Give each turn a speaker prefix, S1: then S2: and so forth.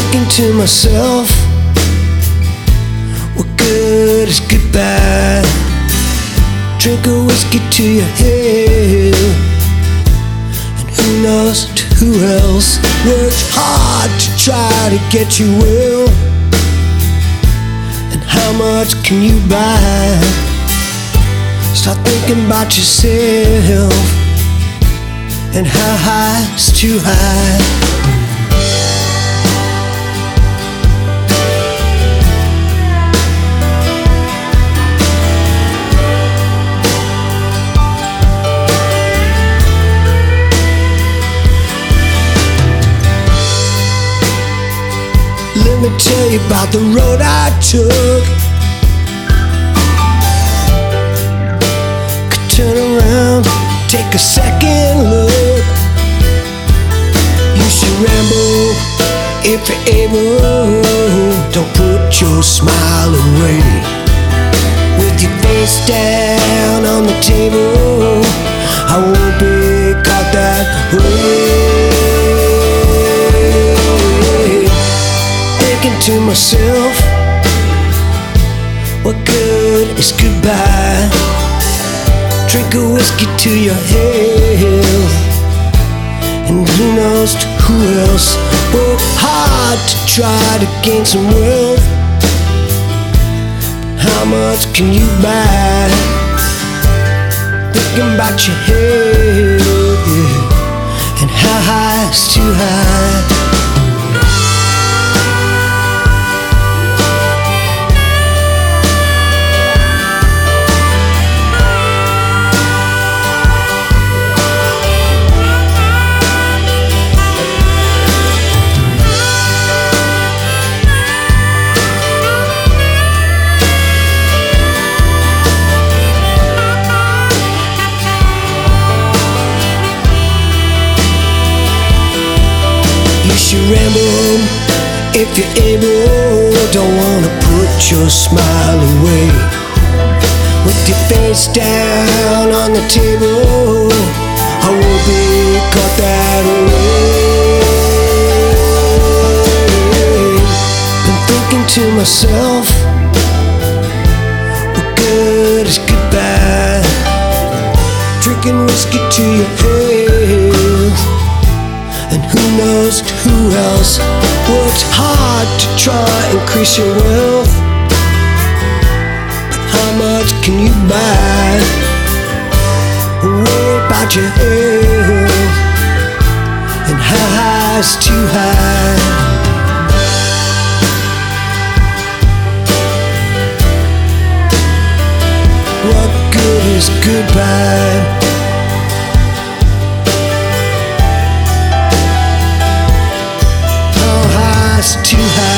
S1: thinking to myself, what good is goodbye? Drink a whiskey to your head, and who knows to who else works hard to try to get you well. And how much can you buy? Start thinking about yourself, and how high is too high. Let me tell you about the road I took. Could turn around, take a second look. You should ramble if you're able. Don't put your smile away. With your face down on the table, I won't be caught that way. To myself, what good is goodbye? Drink a whiskey to your health, and who knows to who else. Work hard to try to gain some wealth. How much can you buy? Thinking about your health, yeah. And how high is too high? You ramble if you're able. Don't wanna put your smile away. With your face down on the table, I won't be caught that way. Been thinking to myself, what good is goodbye? Drinking whiskey to your health, and who knows to who else. Works hard to try increase your wealth, but how much can you buy? Worry about your health, and how high is too high? What good is goodbye? Too high.